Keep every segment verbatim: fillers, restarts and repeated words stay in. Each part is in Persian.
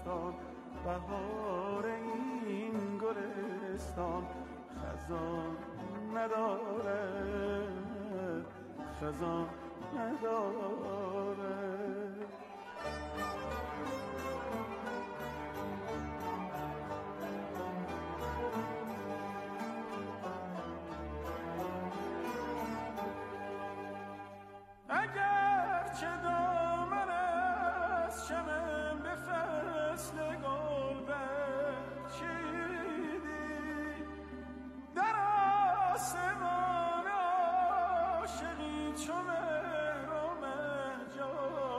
بوستان، بهار این گلستان خزان نداره، خزان نداره. اگر چه دامن از چمن به فصل گل برچیدی، در آسمان عاشقی چو مهر و مرجان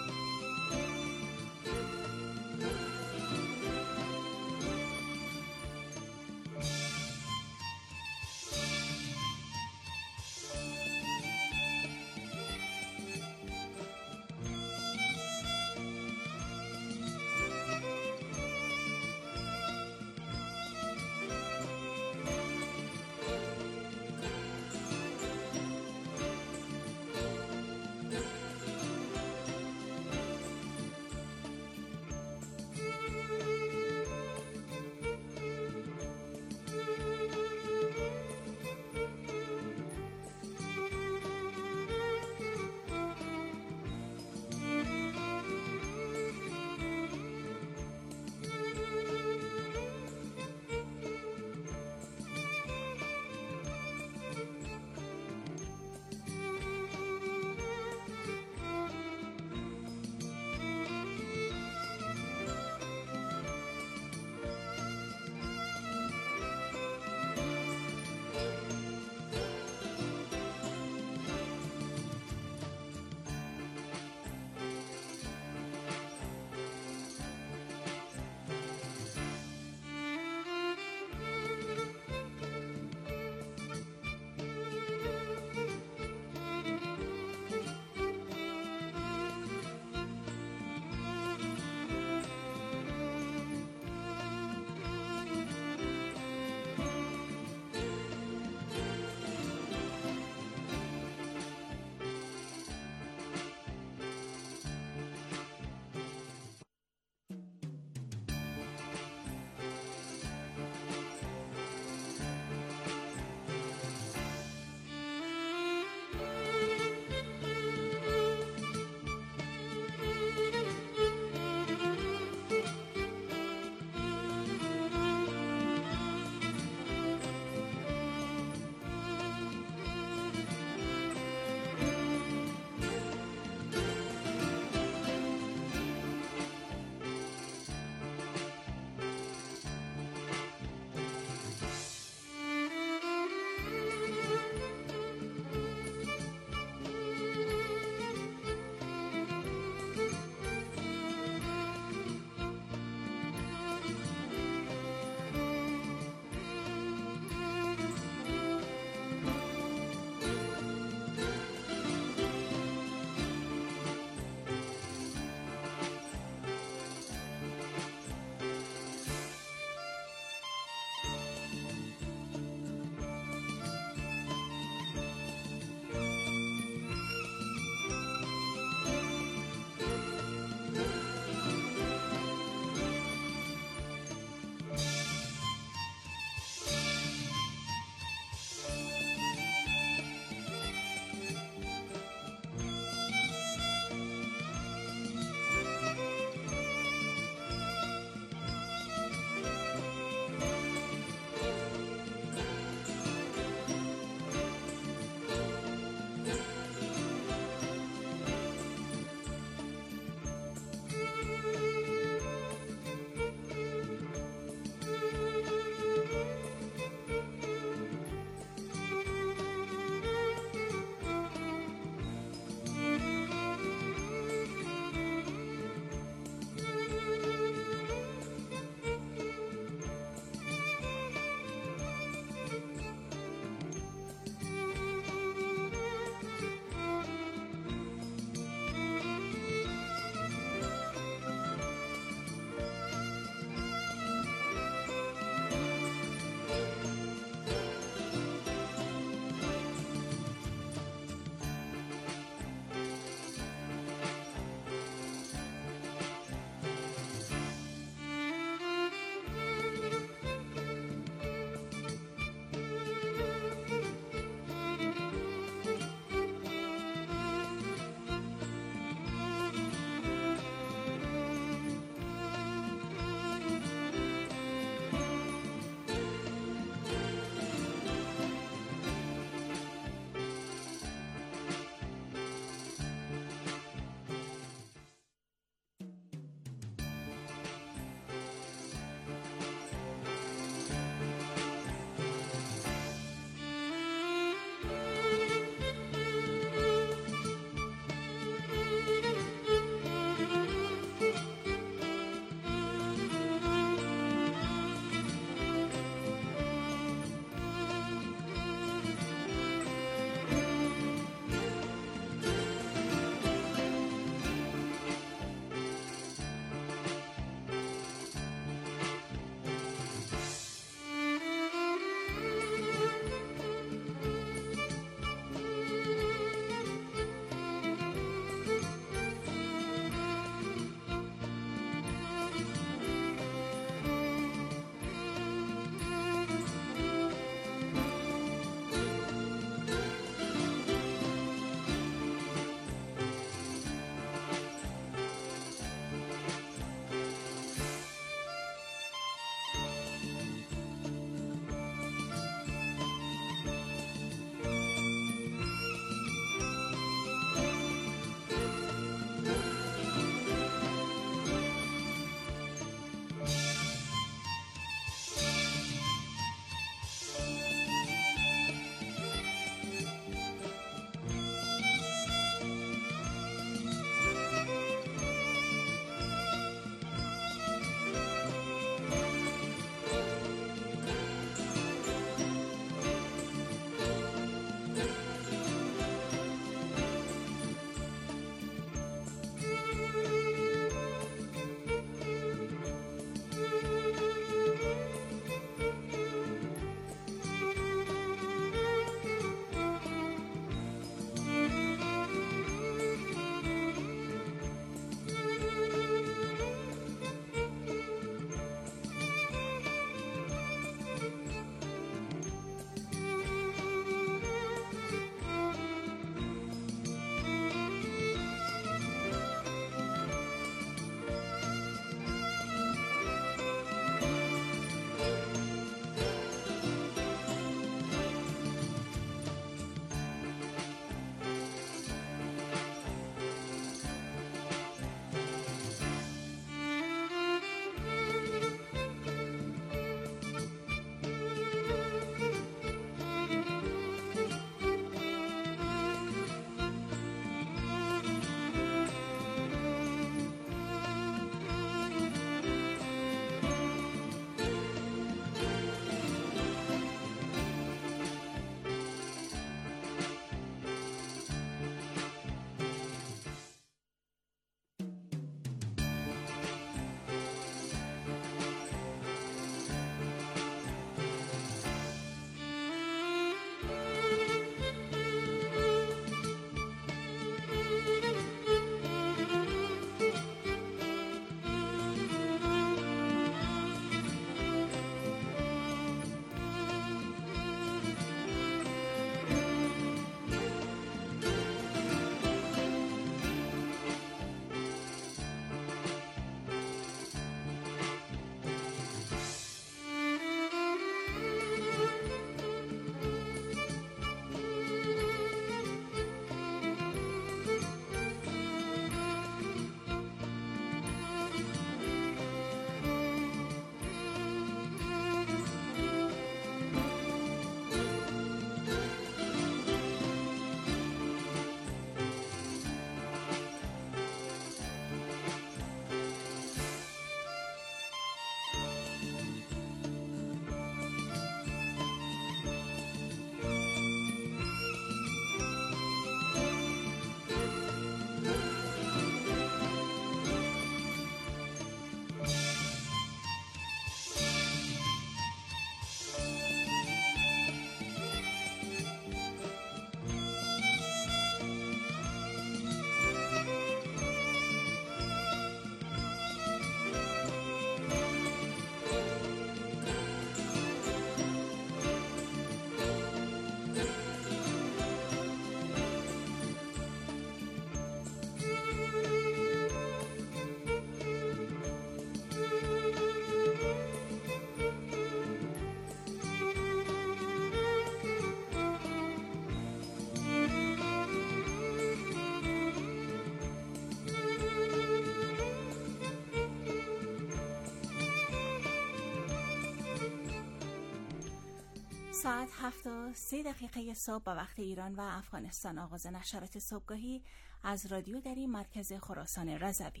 ساعت هفت و سه دقیقه صبح به وقت ایران و افغانستان آغاز نشرات صبحگاهی از رادیو دری مرکز خراسان رضوی.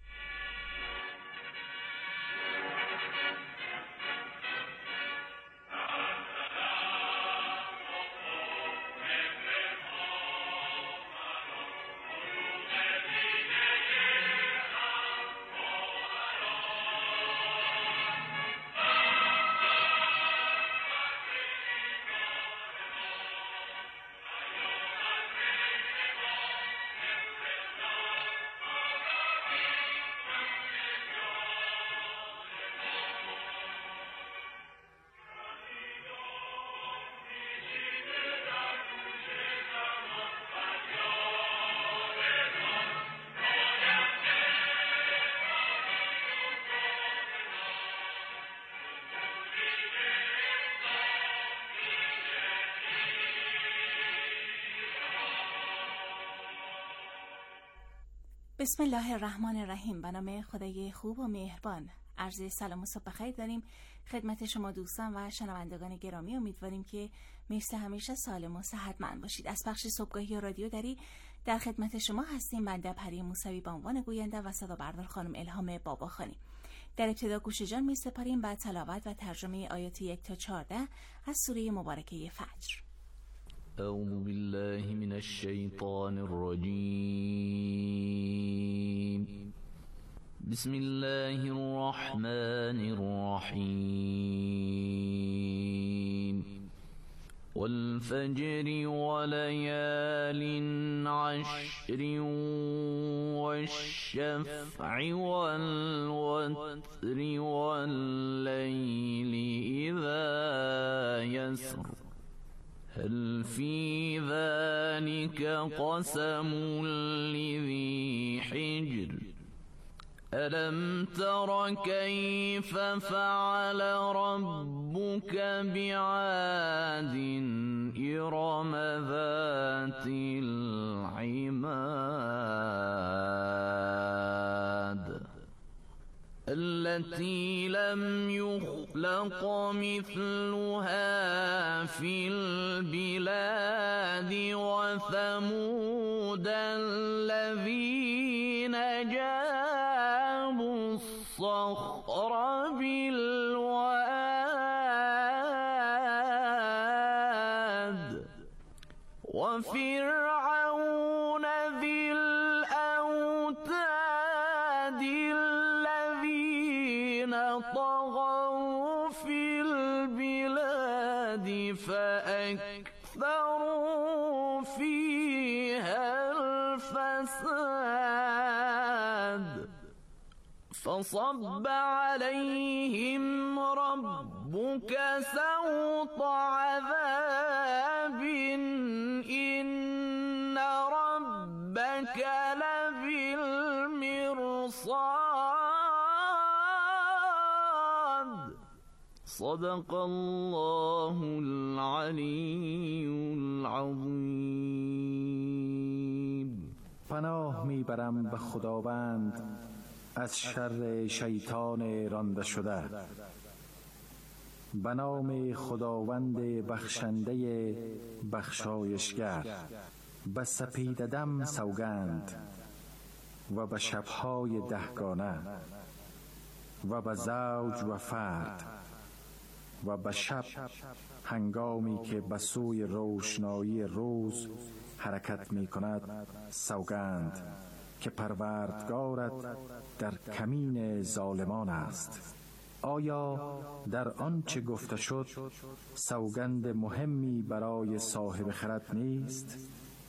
بسم الله الرحمن الرحیم. به نام خدای خوب و مهربان. عرض سلام و صبح بخیر داریم خدمت شما دوستان و شنوندگان گرامی. امیدواریم که مثل همیشه سالم و صحتمند باشید. از بخش صبحگاهی رادیو دری در خدمت شما هستیم. بنده پری موسوی به عنوان گوینده و صدا بردار خانم الهام باباخانی. در ابتدا گوش جان می سپاریم به تلاوت و ترجمه آیات یک تا چهارده از سوره مبارکه فجر. اعوذ بالله من الشیطان الرجیم. بسم الله الرحمن الرحیم. والفجر وليال عشر والشفع والوتر والليل إذا يسر هل في ذلك قسم لذي حجر ألم تر كيف فعل ربك بعاد إرم ذات العماد التي لم يخلق مثلها في البلاد وثمود الذين جابوا الصخر بالواد وفرعون ذي الأوتاد طغوا في البلاد فأكثروا فيها الفساد فصب عليهم ربك سوط عذاب إن ربك لبالمرصاد. صدق الله العلی العظیم. پناه میبرم به خداوند از شر شیطان رانده شده. به نام خداوند بخشنده بخشایشگر. به سپیددم سوگند و به شبهای دهگانه و به زوج و فرد و به شب هنگامی که به سوی روشنایی روز حرکت می کند سوگند که پروردگارت در کمین ظالمان است. آیا در آنچه گفته شد سوگند مهمی برای صاحب خرد نیست؟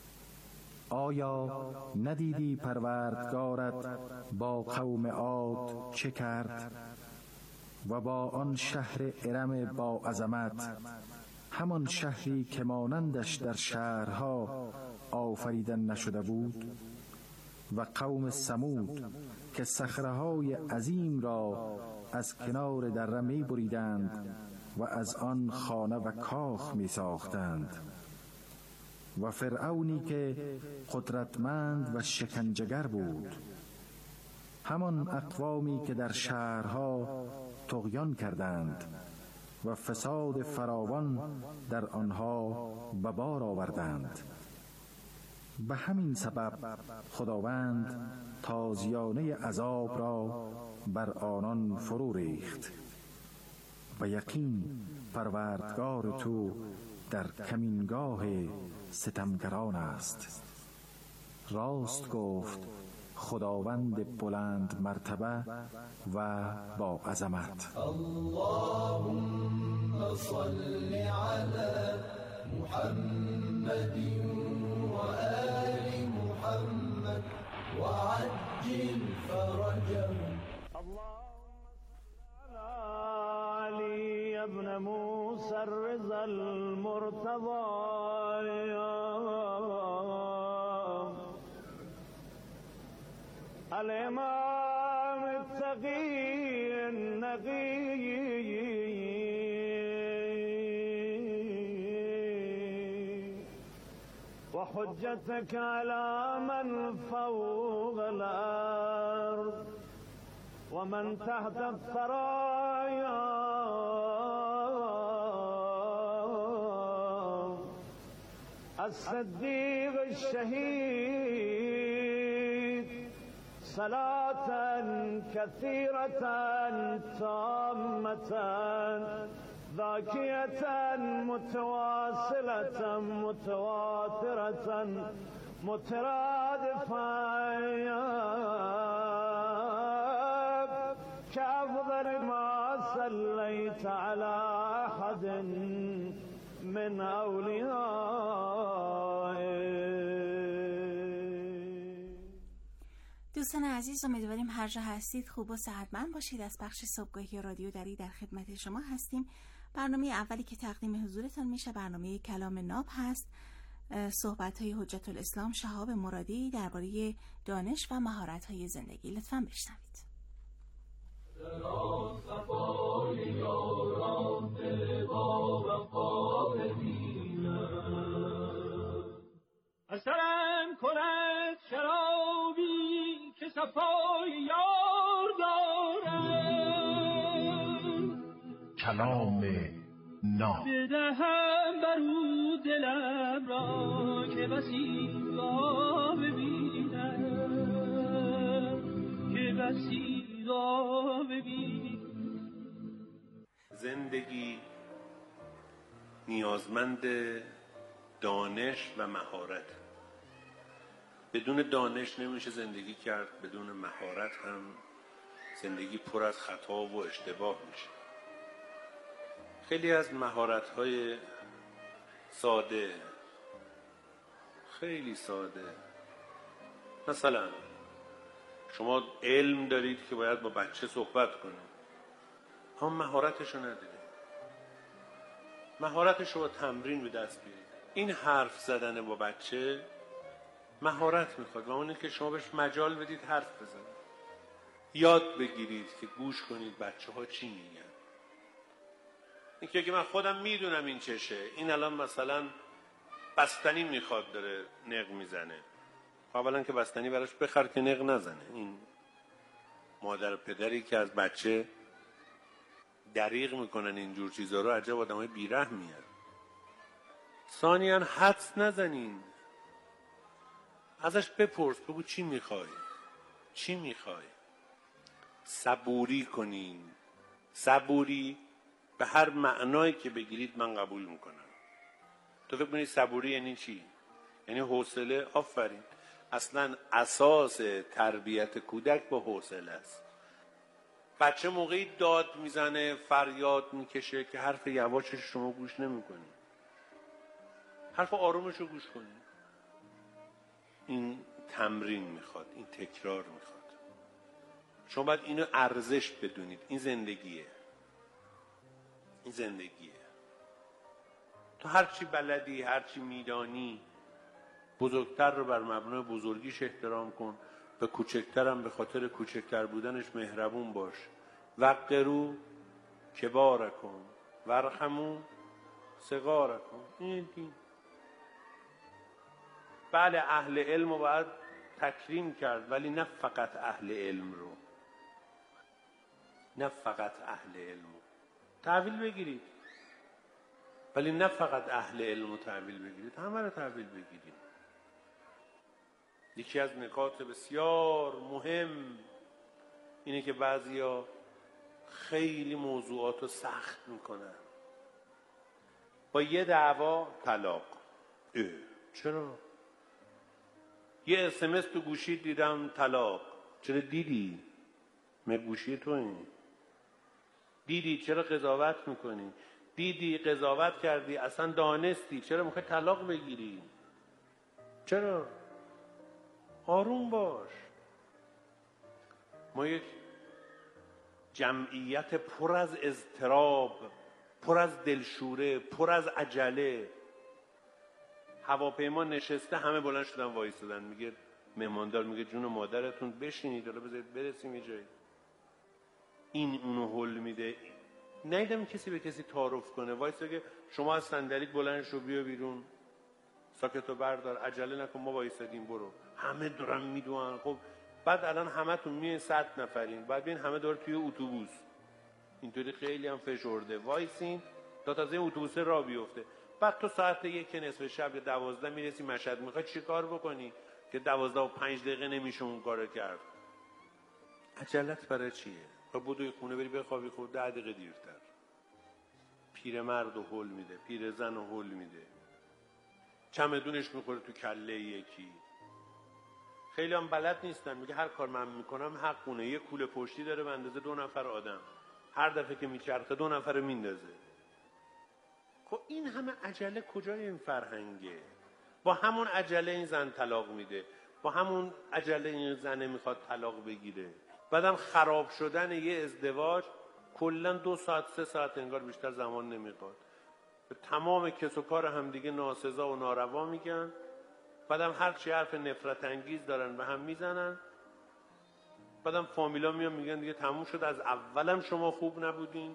آیا ندیدی پروردگارت با قوم عاد چه کرد و با آن شهر ارم با عظمت، همان شهری که مانندش در شهرها آفریدن نشده بود، و قوم ثمود که صخره‌های عظیم را از کنار دره می بریدند و از آن خانه و کاخ می ساختند، و فرعونی که قدرتمند و شکنجه‌گر بود، همان اقوامی که در شهرها طغیان کردند و فساد فراوان در آنها به بار آوردند. به همین سبب خداوند تازیانه عذاب را بر آنان فرو ریخت و یقین پروردگار تو در کمینگاه ستمگران است. راست گفت خداوند بلند مرتبه و با عظمت. اللهم صل علی محمد و آل محمد و عجل فرجهم. علی ابن موسی الرضا المرتضى الإمام التقي النقي وحجتك على من فوق الأرض ومن تحت الثرايا الصديق الشهيد صلاة كثيرة تامة ذاكية متواصلة متواترة مترادفة كأفضل ما صليت على أحد من أوليائك. دوستان عزیز، امیدواریم هر جا هستید خوب و صحتمند باشید. از بخش صبحگاهی رادیو دری در خدمت شما هستیم. برنامه اولی که تقدیم حضورتان میشه برنامه کلام ناب هست. صحبت‌های حجت الاسلام شهاب مرادی درباره دانش و مهارت‌های زندگی. لطفاً بشنوید. اثرم کند شرابی که صفای یار دارم، کلام ناب بدهم برو دلم را که بسی را ببینم، که بسی را ببینم. زندگی نیازمند دانش و مهارت. بدون دانش نمیشه زندگی کرد، بدون مهارت هم زندگی پر از خطا و اشتباه میشه. خیلی از مهارت‌های ساده، خیلی ساده، مثلا شما علم دارید که باید با بچه صحبت کنید، اما مهارتشو ندارید. مهارتشو با تمرین به دست بیارید. این حرف زدن با بچه مهارت میخواد و اونه که شما بهش مجال بدید حرف بزنید، یاد بگیرید که گوش کنید بچه ها چی میگن. این که من خودم میدونم این چشه، این الان مثلا بستنی میخواد داره نق میزنه، اولا که بستنی براش بخر که نق نزنه. این مادر و پدری که از بچه دریغ میکنن اینجور چیزا رو عجب آدمای بیرحم میاد. ثانیاً حدس نزنین، ازش بپرس، بگو چی میخوای، چی میخوای. صبوری کنین. صبوری به هر معنایی که بگیرید من قبول میکنم. تو فکر کنید صبوری یعنی چی؟ یعنی حوصله. آفرین. اصلا اساس تربیت کودک با حوصله است. بچه موقعی داد میزنه، فریاد میکشه که حرف یواشش شما گوش نمیکنید، حرف آرومش رو گوش کنید. این تمرین میخواد، این تکرار میخواد. شما باید اینو ارزش بدونید. این زندگیه، این زندگیه. تو هرچی بلدی، هرچی میدانی، بزرگتر رو بر مبنای بزرگیش احترام کن، به کوچکترم به خاطر کوچکتر بودنش مهربون باش. وقرو کبارکم ورحمو صغارکم. این دین. بله اهل علم رو باید تکریم کرد، ولی نه فقط اهل علم رو، نه فقط اهل علم رو. تحویل بگیرید، ولی نه فقط اهل علم رو تحویل بگیرید، همه رو تحویل بگیرید. یکی از نکات بسیار مهم اینه که بعضیا خیلی موضوعات رو سخت میکنن. با یه دعوا طلاق. اه چرا؟ یه اسمس تو گوشی دیدم طلاق. چرا دیدی؟ من گوشی تو این دیدی چرا قضاوت میکنی؟ دیدی قضاوت کردی اصلا دانستی چرا میخوای طلاق بگیری؟ چرا؟ آروم باش. ما یک جمعیت پر از اضطراب، پر از دلشوره، پر از عجله. هواپیما نشسته همه بلند شدن وایسادن، میگه مهماندار میگه جون مادرتون بشینید حالا بذارید برسیم یه جایی. این اونو هل میده. ندیدم کسی به کسی تعارف کنه، وایسه که شما از صندلیت بلند شو بیا بیرون، ساکتو بردار، عجله نکن ما وایسادیم برو. همه دارن میدونن. خب بعد الان همتون میایین صد نفرین، بعد ببین همه داره توی اتوبوس اینطوری خیلی هم فشرده وایسین تا تازه اتوبوس راه بیفته. بعد تو ساعت یک نصف شب یا دوازده میرسی مشهد، میخوای چی کار بکنی که دوازده و پنج دقیقه نمیشه اون کارو کرد؟ عجلت برای چیه؟ با بدوی خونه بری بخوابی خود ده دقیقه دیرتر. پیرمرد رو هول میده، پیرزن رو هول میده، چمدونش میخوره تو کله یکی. خیلی هم بلد نیستن، میگه هر کار من میکنم حقونه. یه کوله پشتی داره به اندازه دو نفر آدم، هر دفعه که میچرخه دو نفر رو میندازه. خب این همه عجله کجای این فرهنگه؟ با همون عجله این زن طلاق میده، با همون عجله این زنه میخواد طلاق بگیره. بعدم خراب شدن یه ازدواج کلا دو ساعت سه ساعت انگار بیشتر زمان نمیخواد. به تمام کس و کار همدیگه ناسزا و ناروا میگن. بعدم هر چی حرف نفرت انگیز دارن به هم میزنن. بعدم فامیلا میان میگن دیگه تموم شد، از اولم شما خوب نبودین.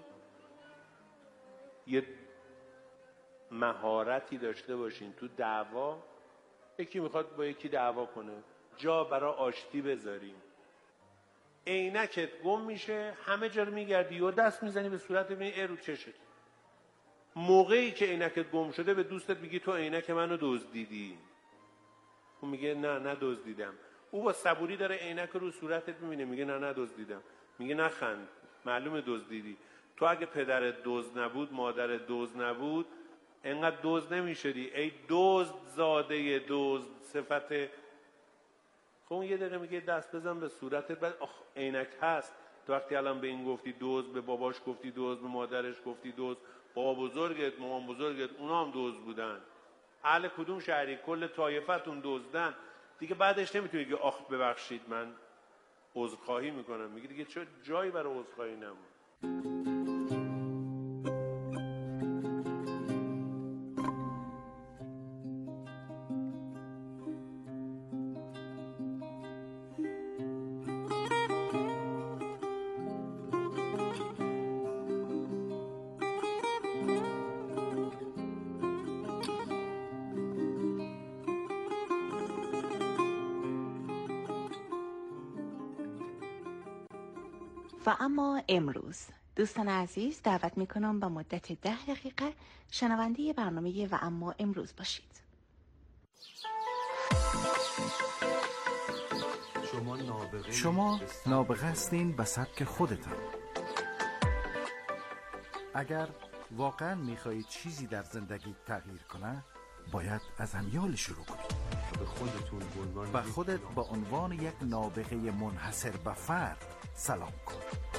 یه مهارتی داشته باشین تو دعوا. یکی میخواد با یکی دعوا کنه، جا برای آشتی بذاریم. عینکت گم میشه، همه جا رو میگردی و دست میزنی به صورت ببینی ای رو چشت. موقعی که عینکت گم شده به دوستت میگی تو عینک منو دزدیدی. اون میگه نه نه دزدیدم. او با صبوری داره عینک رو صورتت میبینه، میگه نه نه دزدیدم. میگه نخند، معلومه دزدیدی. تو اگه پدرت دزد نبود، مادرت دزد نبود، اینقدر دزد نمیشدی. ای دزد زاده دزد صفت. خب اون یه دقیقه میگه دست بزن به صورتت، بعد آخ عینک هست. تو وقتی الان به این گفتی دزد، به باباش گفتی دزد، به مادرش گفتی دزد، بابا بزرگت، مامان بزرگت اونا هم دزد بودن. اهل کدوم شهری؟ کل طایفتون دزدن. دیگه بعدش نمیتونی بگی آخ ببخشید من عذرخواهی میکنم. میگه دیگه چه جایی برای عذرخواهی نمون. و اما امروز دوستان عزیز دعوت میکنم با مدت ده دقیقه شنونده برنامه و اما امروز باشید. شما نابغه شما نابغه هستین به سبک خودتان. اگر واقعا میخواهید چیزی در زندگی تغییر کنه، باید از همیال شروع کنید. به خودتون به خودت با عنوان یک نابغه منحصر به فرد سلام کن.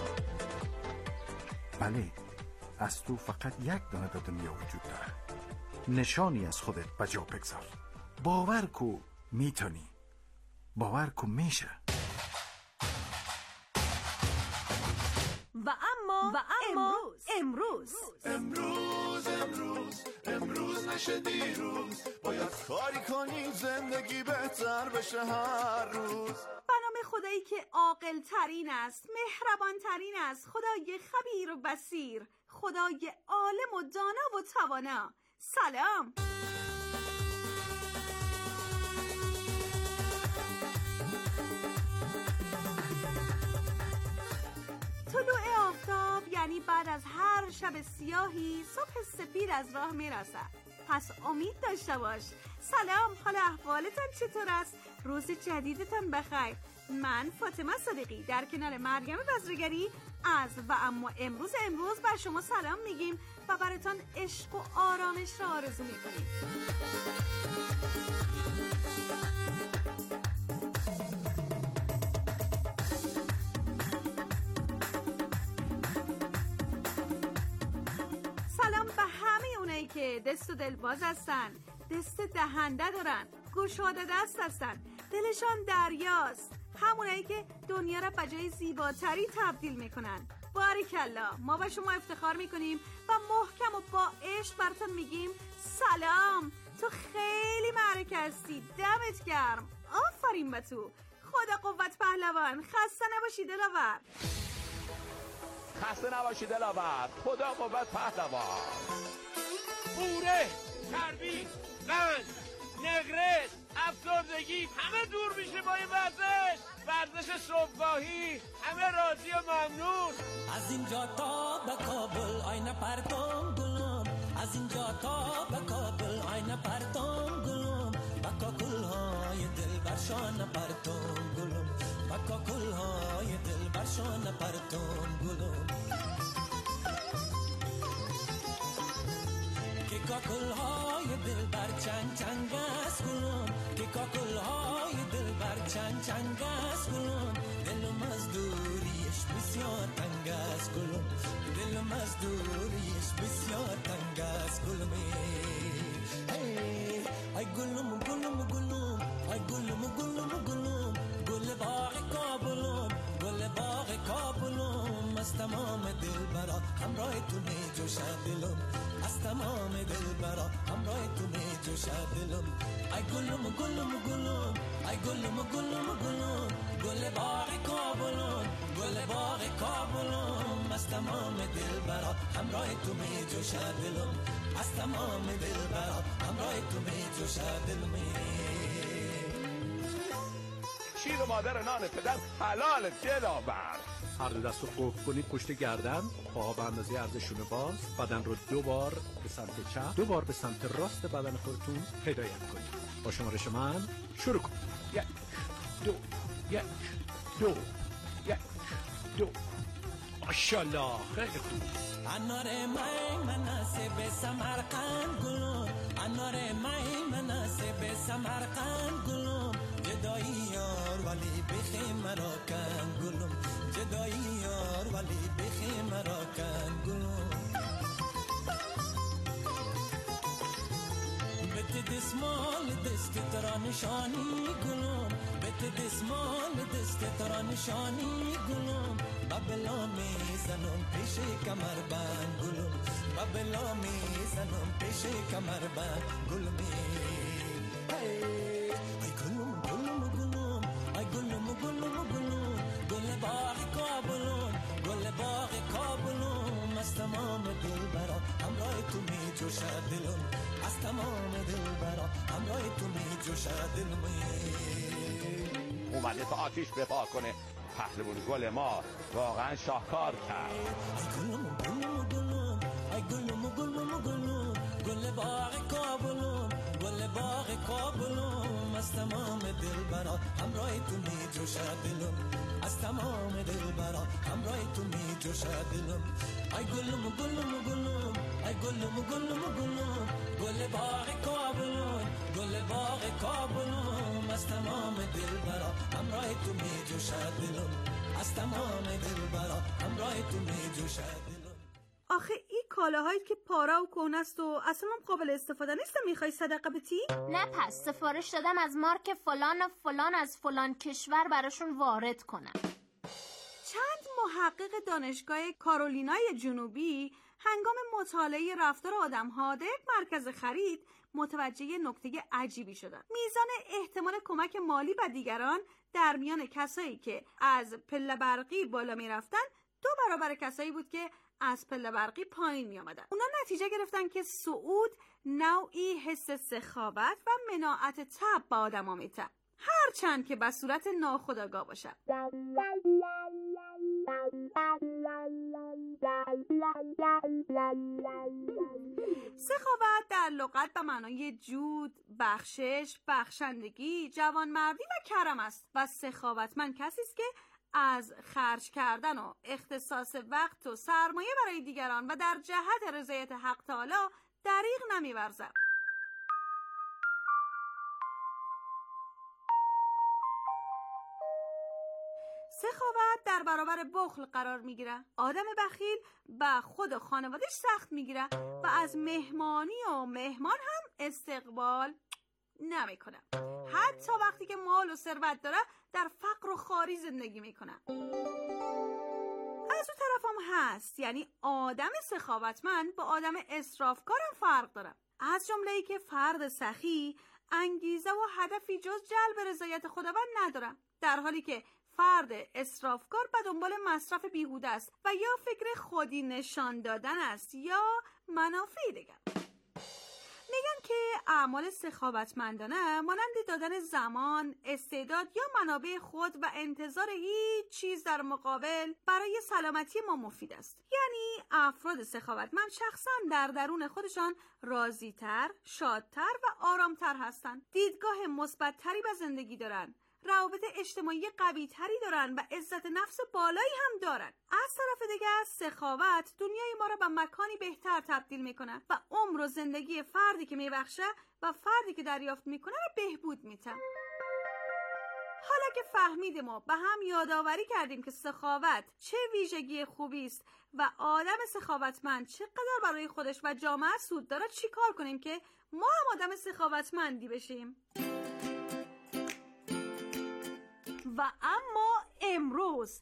بله، از تو فقط یک دانه در دنیا وجود داره. نشانی از خودت به جا بگذار. باور کو میتونی. باور کو میشه. و اما و اما امروز امروز امروز امروز نشه دیروز، باید کاری کنی زندگی بهتر بشه هر روز. به نام خدایی که عاقل ترین است، مهربان ترین است، خدای خبیر و بصیر، خدای عالم و دانا و توانا. سلام. طلوع آفتاب یعنی بعد از هر شب سیاهی صبح سپید از راه میرسد. پس امید داشته باش. سلام، حال احوالتان چطور است؟ روز جدیدتان بخیر. من فاطمه صادقی در کنار مریم بزرگری از و اما امروز امروز بر شما سلام میگیم و براتان عشق و آرامش را آرزو میکنیم. سلام به همه اونایی که دست و دل باز هستن، دست دهنده دارن، گشاده دست هستن، دلشان دریاست، همونایی که دنیا را به جای زیباتری تبدیل میکنن. باریکلا، ما با شما افتخار میکنیم و محکم و با عشق براتون میگیم سلام، تو خیلی معرکه هستی، دمت گرم، آفرین به تو، خدا قوت پهلوان، خسته نباشی دلاور. خسته نباشی دلاور، خدا قوت پهلوان. بوره، چربی، قند، نقرس، افسردگی همه دور میشه با این ورزش. ورزش صبحگاهی، همه راضی و ممنون. از اینجا تا به کابل آینه پرتم گلم، از اینجا تا به کابل آینه پرتم گلم، با کاکل‌های دل برشان پرتم گلم، با کاکل‌های دل برشان پرتم گلم. که کاکل‌های دل بر چنگ چنگ است گلم، که کاکل‌های دل بر چنگ چنگ است گلم، دلم از دوریش بسیار تنگ است گلم، دلم از دوریش بسیار تنگ است گلم. ای ای گلم گلم گلم، ای گلم گلم گلم، گل باغ کابلم، گل باغ کابلم، از تمام دل برا همراه تو می جوشد دلم، از تمام دل برا همراه تو می جوشد دلم. ای گلم گلم گلم، ای گلم گلم گلم، گل باغ کابلم، گل باغ کابلم، از تمام دل برا همراه تو می جوشد دلم، از تمام دل برا همراه تو می جوشد دلم. شیر و مادر نان پدر حلال دلاور. هر دو دست رو قفل کنید پشت گردن، پاها به اندازه عرض شونه باز، بدن رو دو بار به سمت چپ، دو بار به سمت راست بدن خودتون هدایت کنید. با شمارش من شروع کنید. یک دو یک دو یک دو. ماشاءالله، خیلی خوب. انار مای مناسب سمرقند گلم، انار مای مناسب سمرقند گلم، جدایی یار ولی بخی مرا کن گلم، جدایی یار ولی بخی مرا کن گلم. بت دسمال دست ترا نشانی گلم، بت دسمال دست ترا نشانی گلم، بابلا می زنم پیش کمر بند گلم، بابلا می زنم پیش کمر بند گلم. ای گلم گلم گلم، ای گلم گلم گلم، گل باغ کابلم، گل باغ کابلم، از تمام دل برا همراه تو می جوشد دلم، از تمام دل برا همراه تو می جوشد دلم. اومده تا آتیش بپا کنه، پهلوان گل ما واقعا شاهکار کرد. ای گلم گلم گلم، ای گلم گلم گلم، گل باغ کابلم، گل باغ کابلم، از تمام دل برا همراه تو می جوشد دلم، از تمام دل برا همراه تو می جوشد دلم. ای گلم گلم گلم، ای گلم گلم گلم، گل باغ کابلم، گل باغ کابلم، از تمام دل برا همراه تو می جوشد دلم، از تمام دل برا همراه تو می جوشد دلم. آخه این کالاهایی که پارا و کهنه است و اصلا هم قابل استفاده نیست، میخوای صدقه بدی؟ نه، پس سفارش دادم از مارک فلان و فلان از فلان کشور براشون وارد کنم. چند محقق دانشگاه کارولینای جنوبی هنگام مطالعه رفتار آدم‌ها در یک مرکز خرید متوجه نکته عجیبی شدن. میزان احتمال کمک مالی به دیگران در میان کسایی که از پله برقی بالا میرفتن دو برابر کسایی بود که از پله برقی پایین می آمدن. اونا نتیجه گرفتن که صعود نوعی حس سخاوت و مناعت طبع به آدم ها میده، هرچند که به صورت ناخودآگاه باشه. سخاوت در لغت به معنای جود، بخشش، بخشندگی، جوانمردی و کرم است و سخاوتمند کسی است که از خرج کردن و اختصاص وقت و سرمایه برای دیگران و در جهت رضایت حق تعالی دریغ نمی‌ورزد. سخاوت در برابر بخل قرار میگیره. آدم بخیل به خود و خانوادهش سخت میگیره و از مهمانی و مهمان هم استقبال نمیکنه. حتی وقتی که مال و ثروت داره در فقر و خواری زندگی میکنه. از اون طرف هم هست، یعنی آدم سخاوتمند با آدم اسرافکار هم فرق داره. از جمله‌ای که فرد سخی انگیزه و هدفی جز جلب رضایت خداوند نداره، در حالی که فرد اسرافکار به دنبال مصرف بیهوده است و یا فکر خودی نشان دادن است یا منافع دیگر. میگن که اعمال سخاوتمندانه مانند دادن زمان، استعداد یا منابع خود و انتظار هیچ چیز در مقابل برای سلامتی ما مفید است. یعنی افراد سخاوتمند شخصا در درون خودشان راضی‌تر، شادتر و آرامتر هستند. دیدگاه مثبت‌تری به زندگی دارند. روابط اجتماعی قوی تری دارن و عزت نفس بالایی هم دارن. از طرف دیگه سخاوت دنیای ما رو به مکانی بهتر تبدیل میکنه و عمر و زندگی فردی که میبخشه و فردی که دریافت میکنه رو بهبود میده. حالا که فهمیدیم و به هم یادآوری کردیم که سخاوت چه ویژگی خوبی است و آدم سخاوتمند چقدر برای خودش و جامعه سود داره، چی کار کنیم که ما هم آدم سخاوتمندی بشیم؟ و اما امروز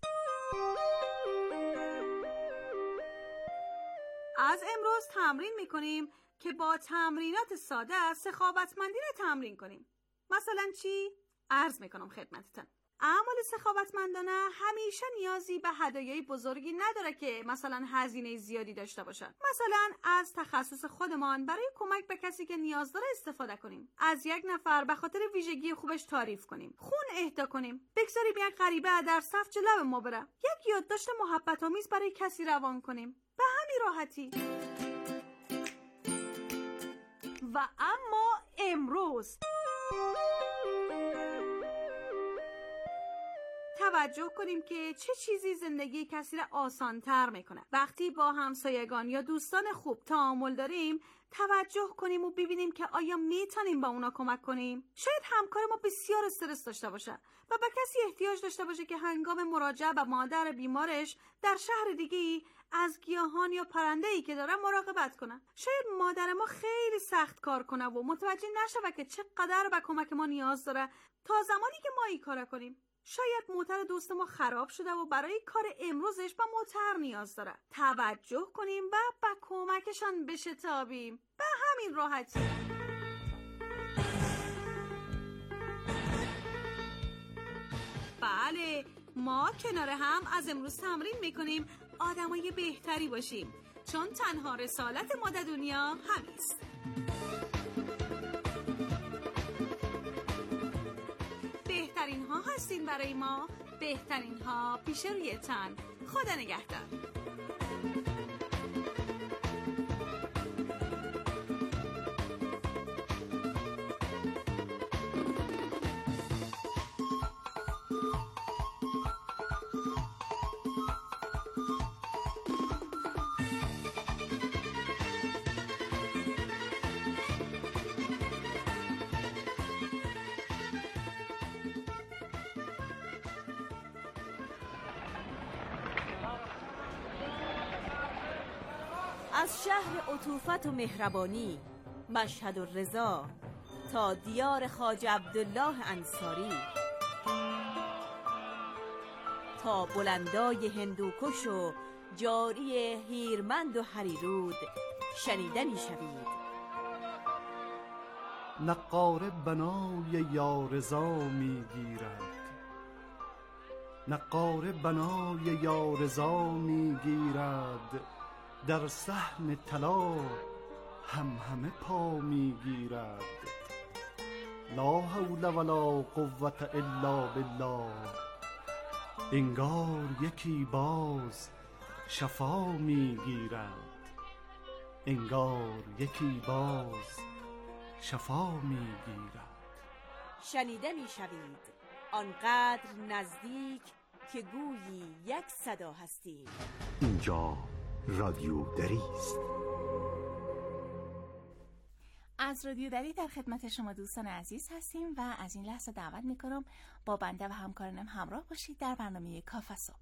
از امروز تمرین میکنیم که با تمرینات ساده سخاوتمندی رو تمرین کنیم. مثلا چی؟ عرض میکنم خدمتتون. اعمال سخاوتمندانه همیشه نیازی به هدایای بزرگی نداره که مثلا هزینه زیادی داشته باشه. مثلا از تخصص خودمان برای کمک به کسی که نیاز داره استفاده کنیم. از یک نفر به خاطر ویژگی خوبش تعریف کنیم. خون اهدا کنیم. بگذاریم یک غریبه در صف جلو ما بره. یک یادداشت محبت آمیز برای کسی روان کنیم. به همین راحتی. و اما امروز توجه کنیم که چه چیزی زندگی کسی را آسان‌تر میکنه. وقتی با همسایگان یا دوستان خوب تعامل داریم، توجه کنیم و ببینیم که آیا میتونیم با اونا کمک کنیم. شاید همکار ما بسیار استرس داشته باشه و به کسی احتیاج داشته باشه که هنگام مراجعه به مادر بیمارش در شهر دیگه‌ای از گیاهان یا پرنده‌ای که داره مراقبت کنه. شاید مادر ما خیلی سخت کار کنه و متوجه نشه که چقدر به کمک ما نیاز داره تا زمانی که ما این کارو کنیم. شاید موتر دوست ما خراب شده و برای کار امروزش به موتر نیاز داره. توجه کنیم و به کمکشان بشتابیم. به همین راحتی. بله، ما کنار هم از امروز تمرین میکنیم آدمای بهتری باشیم، چون تنها رسالت ما در دنیا همیست. بهترین ها هستین برای ما، بهترین ها پیش روی تن. خدا نگهدار. از شهر عطوفت و مهربانی مشهد و رضا تا دیار خواجه عبدالله انصاری، تا بلندای هندوکش و جاری هیرمند و هریرود شنیده می شوید. نقاره بنای یارضا می گیرد، نقاره بنای یارضا می گیرد، در صحن طلا هم همه پا می گیرد. لا حول ولا قوة الا بالله، انگار یکی باز شفا میگیرد، انگار یکی باز شفا میگیرد. شنیده میشوید آنقدر نزدیک که گویی یک صدا هستیم. اینجا رادیو دری است. از رادیو دری در خدمت شما دوستان عزیز هستیم و از این لحظه دعوت میکنم با بنده و همکارانم همراه باشید در برنامه کافه صبح.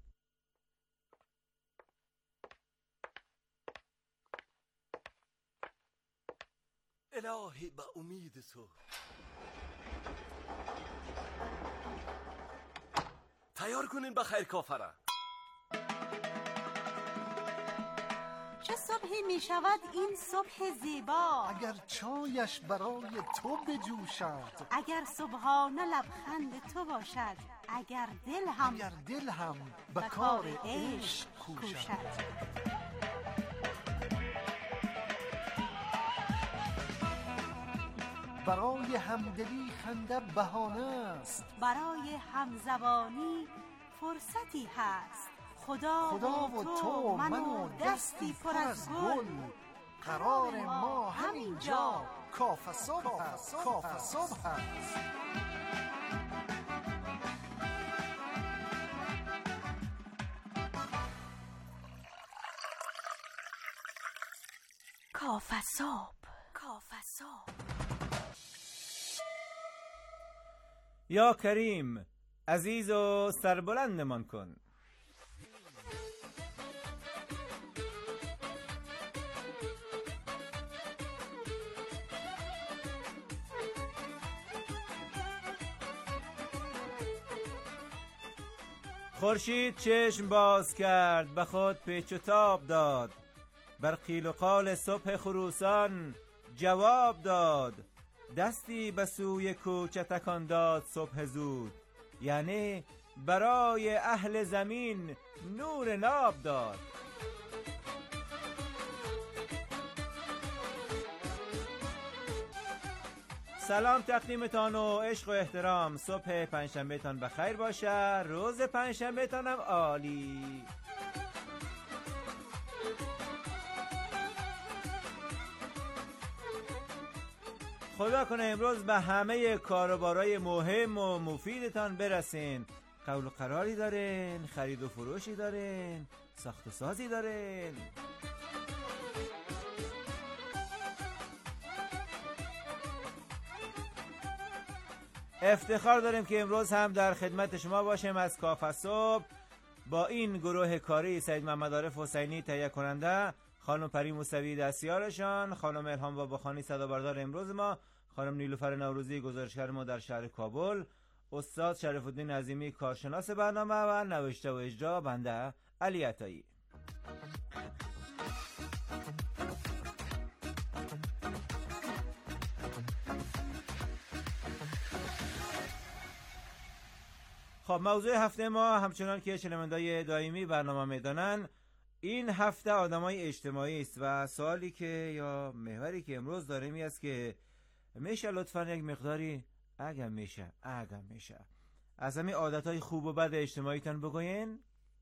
الهی به امید تو تیار کنین بخیر کافره. چه صبحی می شود این صبح زیبا، اگر چایش برای تو بجوشد، اگر صبحانه لبخند تو باشد، اگر دل هم اگر دل هم به کار عشق کوشد. برای همدلی خنده بهانه است، برای همزبانی فرصتی هست. خدا, خدا و تو من و دستی پر از گل، قرار ما همینجا کافه صبح هست. کافه صبح هست. کافه صبح. کافه صبح. یا کریم، عزیز و سربلندمان کن. خورشید چشم باز کرد، به خود پیچ و تاب داد، بر قیل و قال صبح خروسان جواب داد. دستی به سوی کوچه تکان داد صبح زود، یعنی برای اهل زمین نور ناب داد. سلام تقدیمتان و عشق و احترام. صبح پنجشنبه تان بخیر باشه، روز پنجشنبه تانم عالی. خدا کنه امروز به همه کاروبارای مهم و مفیدتان برسین. قول و قراری دارین، خرید و فروشی دارین، ساخت و سازی دارین. افتخار داریم که امروز هم در خدمت شما باشیم از کافه صبح با این گروه کاری: سید محمد عارف حسینی تهیه کننده، خانم پری موسوی دستیارشان، خانم الهام باباخانی صدابردار امروز ما، خانم نیلوفر نوروزی گزارشگر ما در شهر کابل، استاد شریف الدین عظیمی کارشناس برنامه و نوشته و اجرا بنده علی عطایی. خب موضوع هفته ما همچنان که شنوندای دائمی برنامه میدانن، این هفته آدمای اجتماعی است و سوالی که یا محوری که امروز داریم این است که میشه لطفاً یک مقداری اگر میشه اگر میشه از همین عادتهای خوب و بد اجتماعیتان بگوین؟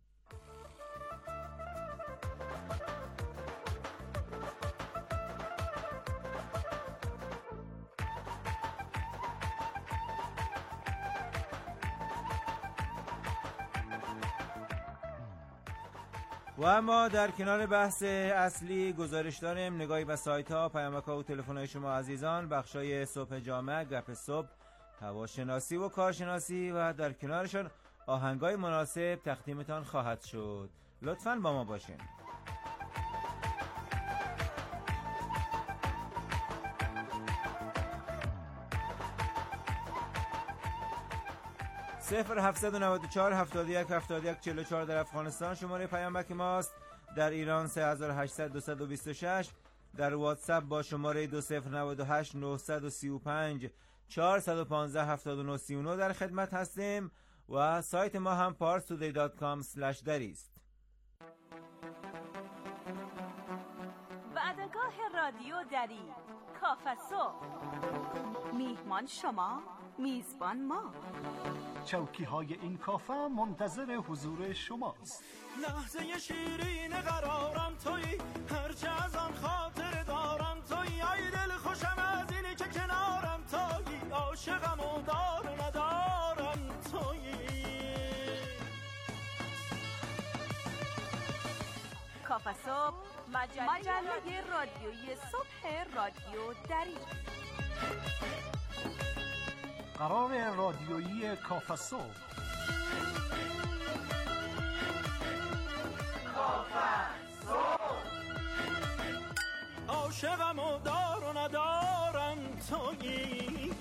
و اما در کنار بحث اصلی گزارش داریم نگاهی به سایت ها، پیامک ها و تلفن های شما عزیزان، بخشای صبح جامعه، گپ صبح، هواشناسی و کارشناسی و در کنارشان آهنگای مناسب تقدیمتان خواهد شد. لطفاً با ما باشین. صفر هفتصد و نود و چهار هفتاد و یک هفتاد و یک چهل و چهار در افغانستان شماره پیامک ماست. در ایران سه هزار و هشتصد دویست و بیست و شش. در واتساپ با شماره دو صفر نود و هشت نهصد و سی و پنج چهارصد و پانزده هفتاد و نه سی و نه در خدمت هستیم و سایت ما هم پارس تودی دات کام اسلش دری است. وعدگاه رادیو دری، کافه صبح. میهمان شما میزبان ما. چوکی های این کافه منتظر حضور شماست. لحظه شیرین قرارم تویی، هرچه از آن خاطر دارم تویی. ای دل خوشم از اینی که کنارم تویی، عاشقم و دار و ندارم تویی. کافه صبح، مجله, مجله رادیویی صبح رادیو دری. قرار رادیویی کافه صبح. کافه صبح. عاشقم و دار و ندارم تویی.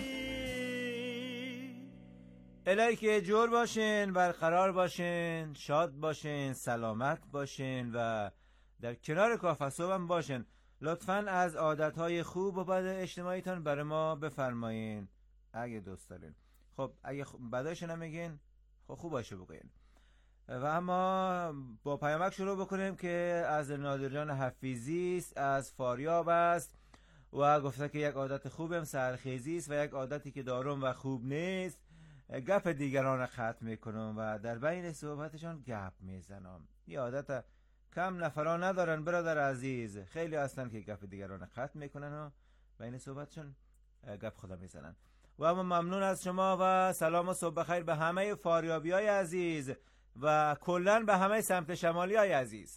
الهی که جور باشین، برقرار باشین، شاد باشین، سلامت باشین و در کنار کافه صبح هم باشین. لطفاً از عادتهای خوب و بد اجتماعیتان برای ما بفرمایین اگه دوست دارین. خب اگه بدایش نمیگین، خب خوب باشه بگین. و اما با پیامک شروع بکنیم که از نادرجان حفیظی است، از فاریاب است و گفته که یک عادت خوبم سرخیزی است و یک عادتی که دارم و خوب نیست گپ دیگران ختم میکنم و در بین صحبتشان گپ میزنم. این عادت کم نفران ندارن برادر عزیز، خیلی هستن که گپ دیگران ختم میکنن و بین صحبتشون گپ خدا میزنن. و اما ممنون از شما و سلام و صبح بخیر به همه فاریابی های عزیز و کلن به همه سمت شمالی های عزیز.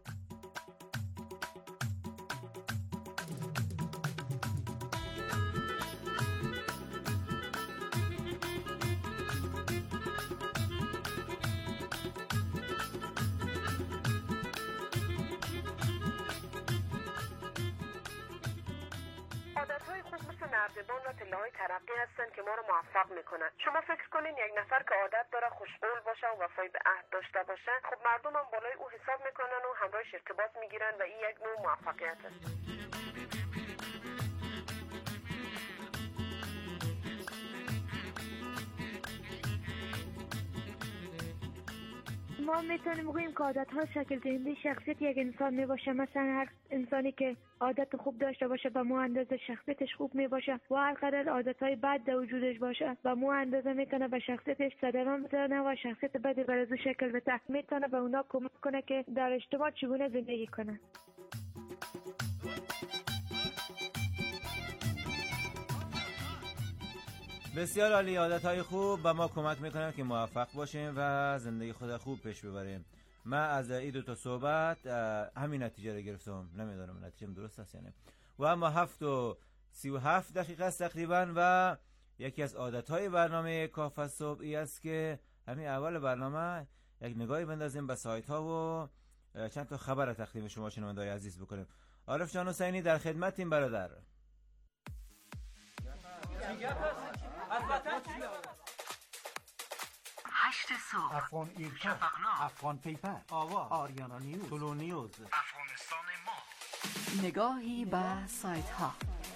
نردبان و پله‌های ترقی هستن که ما رو موفق میکنن. شما فکر کنین یک نفر که عادت داره خوشقول باشه و وفای به عهد داشته باشه، خب مردم هم بالای او حساب میکنن و همراهش ارتباط میگیرن و این یک نوع موفقیت است. ما میتونیم بگوییم که عادت ها شکل دهنده شخصیت یک انسان میباشه. مثلا هر انسانی که عادت خوب داشته باشه به مو اندازه شخصیتش خوب میباشه و هر قدر عادت های بد در وجودش باشه به مو اندازه میتونه به شخصیتش صدمه بزنه و شخصیت بدی بر از او شکل بده. میتونه به اونا کمک کنه که در اجتماع چگونه زندگی کنه. بسیار عالی. عادت‌های خوب به ما کمک میکنن که موفق باشیم و زندگی خود خوب پیش ببریم. من از این دو تا صحبت همین نتیجه رو گرفتم. نمیدونم نتیجه درست است یا نه. و اما هفت و سی و هفت دقیقه است تقریبا و یکی از عادت‌های برنامه کافه صبح ای است که همین اول برنامه یک نگاهی بندازیم به سایت ها و چند تا خبر تقدیم شما شنونده‌های عزیز بکنیم. عارف جان حسینی در خدمتیم برادر. هشت صبح، افغان ایرکا، شفقنامه، افغان پیپر، آواز، آریانا نیوز، طلو نیوز، افغانستان ما. نگاهی به سایت ها.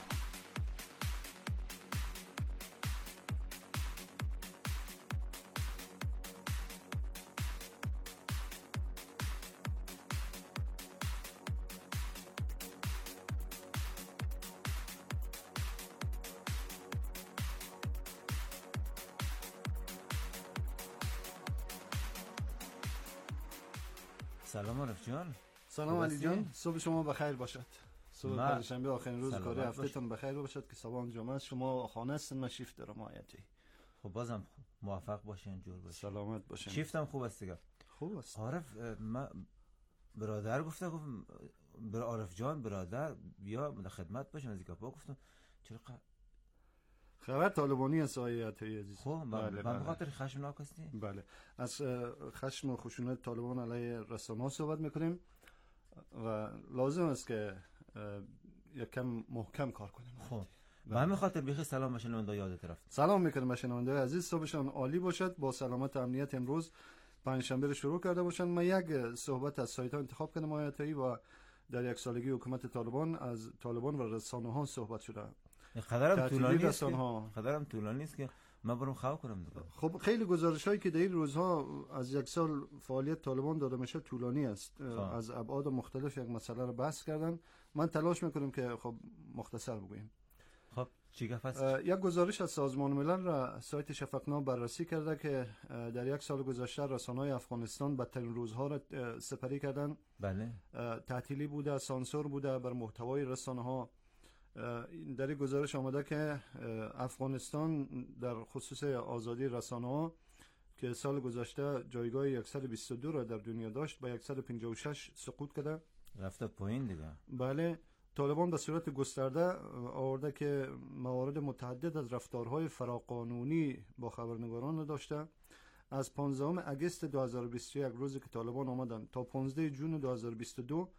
سلام عارف جان. سلام علی جان، صبح شما بخیر باشد. صبح پنجشنبه آخرین روز کاری هفتهتون بخیر باشد که صبح جمعه است. شما خانه هستین، من شیفت دارم آیتی. خب بازم موفق باشین، جور باشین، سلامت باشین. شیفت هم خوب است دیگه. خوب است. عارف ما برادر گفته، گفت بر عارف جان برادر بیا در خدمت باشیم. از گپا گفتم چرا ق... خبر طالبانی است آیه عطایی عزیز. خب من به خاطر خشمناک هستی؟ بله، از خشم و خشونت طالبان علیه رسانه‌ها صحبت میکنیم و لازم است که یکم محکم کار کنیم. خب به همین خاطر بیخی سلام به شنونده‌های یادت رفت. سلام میکنم به شنونده‌های عزیز، صبحشان عالی باشد، با سلامت و امنیت. امروز پنجشنبه رو شروع کرده باشن. من یک صحبت از سایت ها انتخاب کردم آیتی و در یک سالگی حکومت طالبان از طالبان و رسانه‌ها صحبت شده. خبرم طولانی است که خبرم طولانی است که من برم خبر کنم دیگه. خب خیلی گزارش‌هایی که در این روزها از یک سال فعالیت طالبان داده میشه طولانی است. خواه. از ابعاد مختلف یک مسئله رو بحث کردن. من تلاش میکنم که خب مختصر بگویم. خب چی گفت؟ یک گزارش از سازمان ملل را سایت شفقنا بررسی کرده که در یک سال گذشته رسانه‌های افغانستان بدترین روزها را سپری کردند. بله. تعطیلی بوده، سانسور بوده بر محتوای رسانه‌ها. در این گزارش آمده که افغانستان در خصوص آزادی رسانه‌ها که سال گذشته جایگاه صد و بیست و دو را در دنیا داشت به صد و پنجاه و شش سقوط کرده. رفته پایین دیگه. بله. طالبان به صورت گسترده آورده که موارد متعدد از رفتارهای فراقانونی با خبرنگاران داشته. از پانزدهم اگست دو هزار و بیست و یک روزی که طالبان آمدن تا پانزدهم ژوئن دو هزار و بیست و دو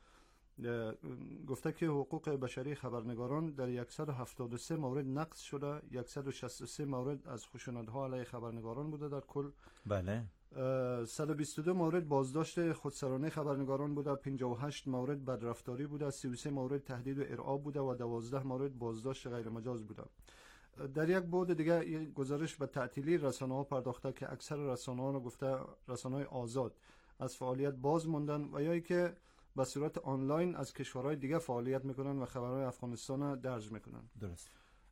گفته که حقوق بشری خبرنگاران در صد و هفتاد و سه مورد نقض شده، صد و شصت و سه مورد از خشونت‌ها علیه خبرنگاران بوده در کل. بله. صد و بیست و دو مورد بازداشت خودسرانه خبرنگاران بوده، پنجاه و هشت مورد بدرفتاری بوده، سی و سه مورد تهدید و ارعاب بوده و دوازده مورد بازداشت غیر مجاز بوده. در یک بعد دیگه گزارش به تعطیلی رسانه‌ها پرداخته که اکثر رسانه‌ها رو گفته رسانه‌های آزاد از فعالیت باز موندن و یا که به صورت آنلاین از کشورهای دیگه فعالیت میکنن و خبرهای افغانستان درج میکنن. درست.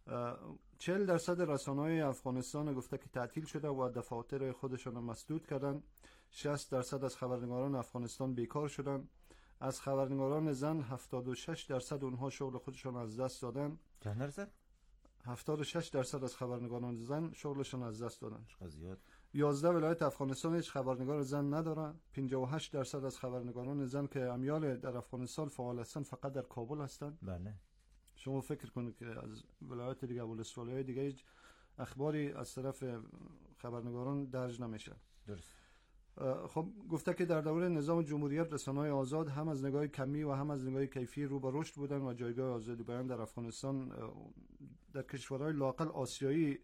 چهل درصد رسانه‌های افغانستان گفته که تعطیل شده و دفاتر خودشون مسدود کردن. شصت درصد از خبرنگاران افغانستان بیکار شدن. از خبرنگاران زن هفتاد و شش درصد اونها شغل خودشون از دست دادن. چند درصد؟ هفتاد و شش درصد از خبرنگاران زن شغلشون از دست دادن. زیاد. یازده ولایت افغانستان هیچ خبرنگار زن نداره. پنجاه و هشت درصد از خبرنگاران زن که امیال در افغانستان فعال هستن فقط در کابل هستن. بله. شما فکر کنید که از ولایت دیگه و ولسوالی‌های دیگه هیچ اخباری از طرف خبرنگاران درج نمیشه. درست. خب گفته که در دوره نظام جمهوریت رسانه‌های آزاد هم از نگاه کمی و هم از نگاه کیفی رو به رشد بودن و جایگاه آزادی بیان در افغانستان در کشورهای لااقل آسیایی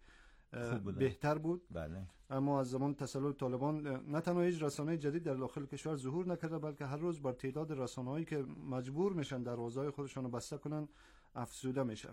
بهتر بود. بله. اما از زمان تسلط طالبان نه تنها هیچ رسانه جدید در داخل کشور ظهور نکرده بلکه هر روز بر تعداد رسانه‌هایی که مجبور میشن دروازه‌های خودشون رو بسته کنن افزوده میشه.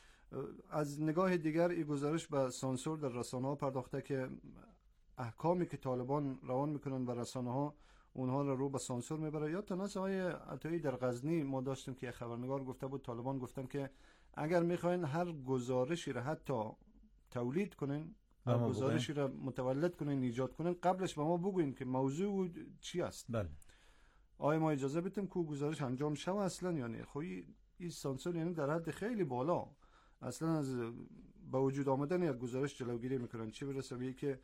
از نگاه دیگر این گزارش به سانسور در رسانه‌ها پرداخته که احکامی که طالبان روان میکنن و رسانه‌ها اونها رو رو به سانسور میبره. یا تناس های عطایی در غزنی ما داشتیم که خبرنگار گفته بود طالبان گفتن که اگر میخواین هر گزارشی رو حتی تولید کنین، هر گزارشی رو متولد کنین، ایجاد کنین، قبلش به ما بگوین که موضوع چی است. بله. آیا ما اجازه بدیم که گزارش انجام شه اصلا یا نه؟ خب این سانسور یعنی در حد خیلی بالا اصلا از با وجود آمدن یک گزارش جلوگیری میکنن، چه برسه به که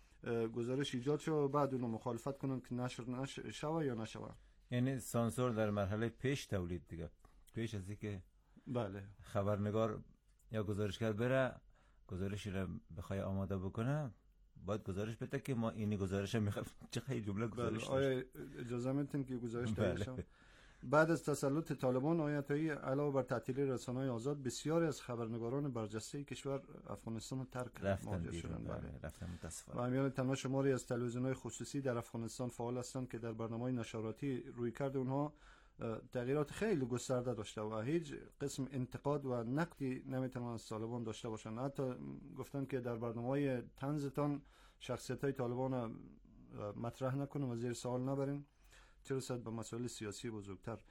گزارش ایجاد شد و بعد اونو مخالفت کنن که نشر نشه شوه یا نشوه. یعنی سانسور در مرحله پیش تولید دیگه، پیش از اینکه بله خبرنگار یا گزارشگر بره گزارشی رو بخوای آماده بکنه باید گزارش بده که ما اینی گزارش میخوایم. چه خیلی جمله گزارش بله. آیا اجازه میدین که گزارش تهیه شه؟ بعد از تسلط طالبان آیتایی علاوه بر تعطیلی رسانه‌های آزاد بسیاری از خبرنگاران برجسته کشور افغانستان رو ترک رفتن شدن. بله رفتن متاسفانه. و امیال تنها شماری از تلویزیون‌های خصوصی در افغانستان فعال هستند که در برنامه‌های نشراتی روی کرده اونها تغییرات خیلی گسترده داشته و هیچ قسم انتقاد و نقدی نمیتونن از طالبان داشته باشن. حتی گفتن که در برنامه‌های طنزتان شخصیت‌های طالبان مطرح نکنن و زیر سوال نبرین، چه رسد به مسائل سیاسی بزرگتر.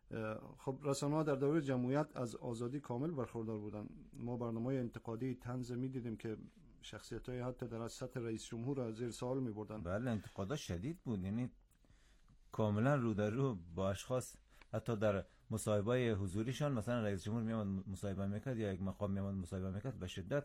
خب رسانه‌ها در دوره جمهوریت از آزادی کامل برخوردار بودن. ما برنامه‌های انتقادی طنز می‌دیدیم که شخصیت‌های حتی در سطح رئیس جمهور را زیر سوال می‌بردن. بله انتقادات شدید بود، یعنی کاملا رو در رو با اشخاص، حتی در مصاحبه‌های حضوریشان مثلا رئیس جمهور میامد مصاحبه میکرد یا یک مقام میامد مصاحبه میکرد به شدت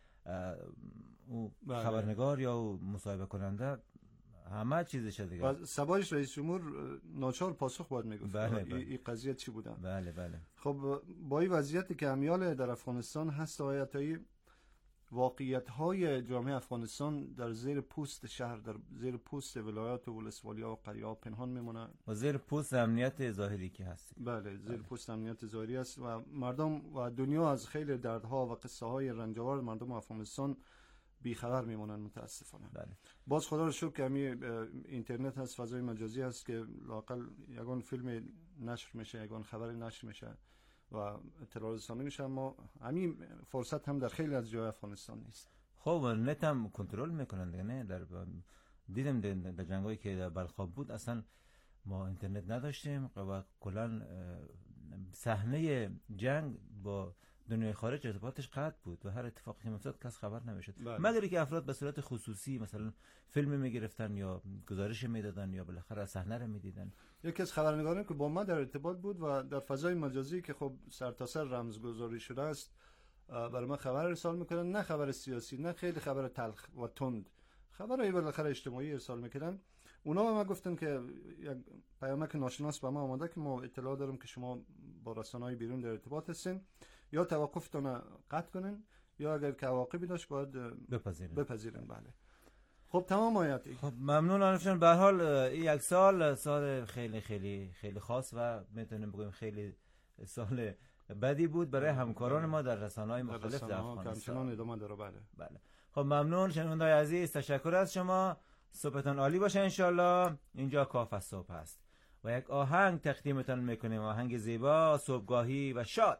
او خبرنگار یا او مصاحبه کننده همه چیزش دیگه و سبایش رئیس جمهور ناچار پاسخ باید میگفت. بله این ای قضیه چی بوده؟ بله بله. خب با این وضعیتی که امیال در افغانستان هست آیتایی واقعیت‌های جامعه افغانستان در زیر پوست شهر، در زیر پوست ولایات و ولسوالی‌ها و قریه‌ها پنهان میمونه و زیر پوست امنیت ظاهری که هست. بله زیر بله. پوست امنیت ظاهری است و مردم و دنیا از خیلی دردها و قصه‌های رنجاور مردم افغانستان بیخبر میمونن متاسفانه. بله. باز خدا رو شکر که می اینترنت هست، فضای مجازی هست که لااقل یگان فیلم نشر میشه، یگان خبر نشر میشه و اطلاع رسانی میشه، اما همین فرصت هم در خیلی از جای افغانستان نیست. خب نت هم کنترل میکنن دیگه. نه در دیدم در جنگایی که در بلخاب بود اصلا ما اینترنت نداشتیم و کلا صحنه جنگ با دنیای خارج ارتباطش قطع بود و هر اتفاقی که میافتاد کس خبر نمیشد، بله. مگر که افراد به صورت خصوصی مثلا فیلم میگرفتن یا گزارش میدادن یا بالاخره صحنه رو میدیدن. یکی از خبرنگاران که با ما در ارتباط بود و در فضای مجازی که خب سرتاسر رمزگذاری شده است برای ما خبر ارسال میکنن، نه خبر سیاسی، نه خیلی خبر تلخ و تند، خبرای بالاخره اجتماعی ارسال میکنن. اونا به ما گفتن که یک پیامک ناشناس به ما آمده که ما اطلاع داریم که شما با رسانه‌های بیرون در ارتباط هستین، یا توقفتون قطع کنین یا اگر که عواقبی داشت باید بپذیرین. بپذیرین. بله. خب تمام آیاتی. خب ممنون آنفشان. به هر حال این یک سال سال خیلی خیلی خیلی خاص و میتونیم بگیم خیلی سال بدی بود برای همکاران ما در رسانه‌های مختلف در افغانستان. ادامه داره. بله. بله. خب ممنون شنونده‌های عزیز، تشکر از شما. صبحتان عالی باشه انشالله. اینجا کاف صبح هست و یک آهنگ تقدیمتان میکنیم، آهنگ زیبا، صبحگاهی و شاد.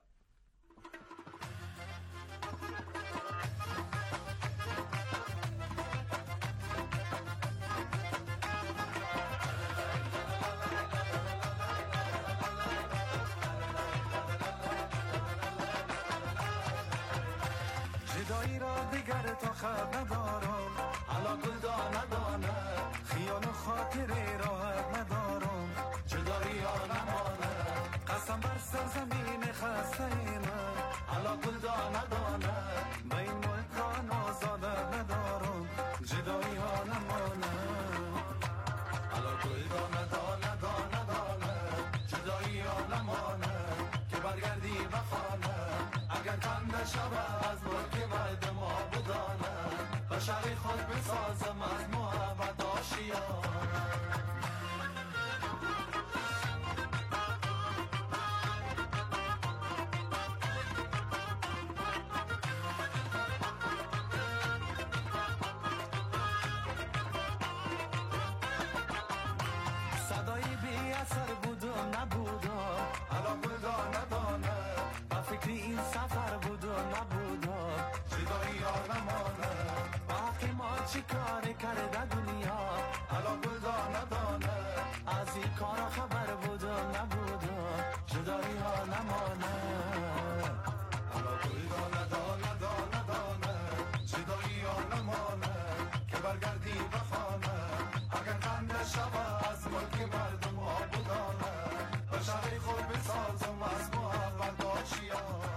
جدایی را دیگر تا خبر ندارم، علا گل دانه دانه خیال و خاطره راحت ندارم، جدایی ها نمانه قسم بر سرزمین خسته من، علا گل دانه دانه به این محیط آزاده ندارم، جدایی ها نمانه علا گل دانه دانه دانه دانه جدایی ها نمانه که برگردی به خانه اگر کنده شبه از ملک مرد ما بودانه بشری خود بسازم از محبت آشیانه. صدایی بی اثر بود و نبود علا گل دانه دانه با فکری این سفر بود و نبود جدایی ها نمانه باقی ما چی کاری کرده دنیا علا گل دانه دانه از این کارا خبر بود و نبود جدایی ها نمانه علا گل دانه دانه دانه دانه جدایی ها نمانه که برگردی به خانه اگر خنده شبه از ملک مردم ها بودانه بشری خود بسازم از محبت آشیانه.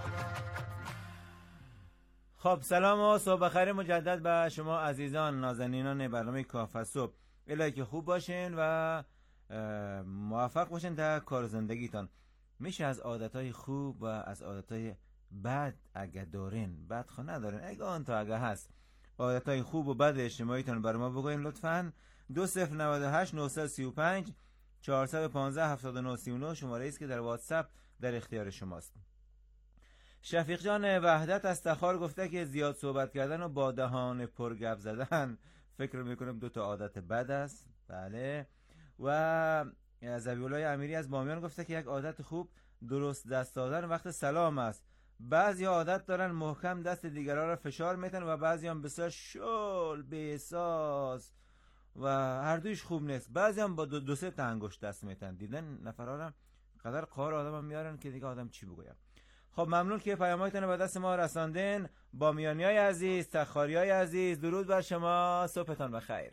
خب سلام و صبح بخیر مجدد به شما عزیزان نازنینان برنامه کاف صبح. الهی که خوب باشین و موفق باشین در کار زندگیتان. میشه از عادتهای خوب و از عادتهای بد اگه دارین، بد خو ندارین، اگه آن تا اگه هست عادتهای خوب و بد اجتماعیتان برای ما بگوین لطفاً. دو صفر نود و هشت نهصد و سی و پنج چهارصد و پانزده هفتاد و نه سی و نه شماره است که در واتساپ در اختیار شماست. شفیق جان وحدت از تخار گفته که زیاد صحبت کردن و با دهان پر گپ زدن فکر میکنم دو تا عادت بد است. بله. و زبیولای امیری از بامیان گفته که یک عادت خوب درست دست دادن وقت سلام است. بعضی عادت دارن محکم دست دیگران را فشار میتن و بعضی هم بسیار شل بی‌احساس و هر دویش خوب نیست. بعضی هم با دو, دو سه تا انگشت دست میتن. دیدن نفرها را قدر قهر آدم هم میارن که دیگه آدم چی بگویم. خب ممنون که پیام‌هایتون رو به دست ما رساندین. بامیانیای عزیز، تخاریای عزیز، درود بر شما، صبحتان بخیر.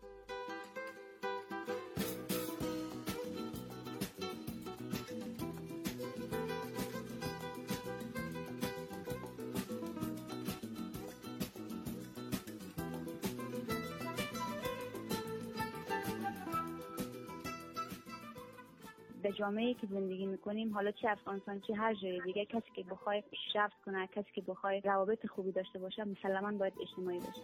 در جامعه‌ای که زندگی میکنیم، حالا چه افغانستان چه هر جای دیگه، کسی که بخواد پیشرفت کنه، کسی که بخواد روابط خوبی داشته باشه، مسلماً باید اجتماعی باشه.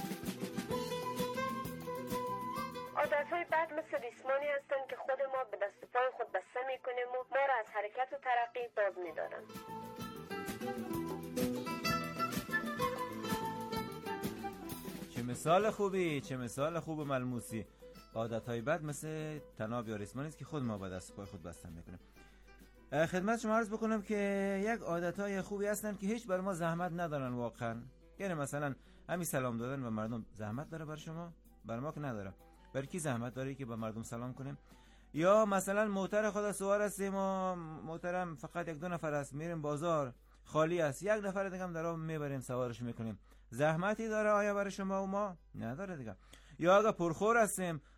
عادت‌های بد مثل ریسمانی هستند که خود ما به دست و پای خود بسته میکنیم و ما را از حرکت و ترقی باز میدارن. چه مثال خوبی، چه مثال خوب و ملموسی. عادت‌های بد مثل تناب یا ریسمانی است که خود ما به دست و پای خود بسته میکنیم. خدمت شما عرض بکنم که یک عادت‌های خوبی هستن که هیچ بر ما زحمت ندارن واقعا. یعنی مثلا همین سلام دادن به مردم زحمت داره بر شما؟ بر ما که نداره. برای کی زحمت داره که به مردم سلام کنیم؟ یا مثلا موتر خدا سوار هستیم و محترم فقط یک دو نفر است، میریم بازار، خالی است. یک نفر دیگه هم در آب میبریم سوارش میکنیم. زحمتی داره آیا برای شما و ما؟ نداره دیگه. یا اگه پرخور هستیم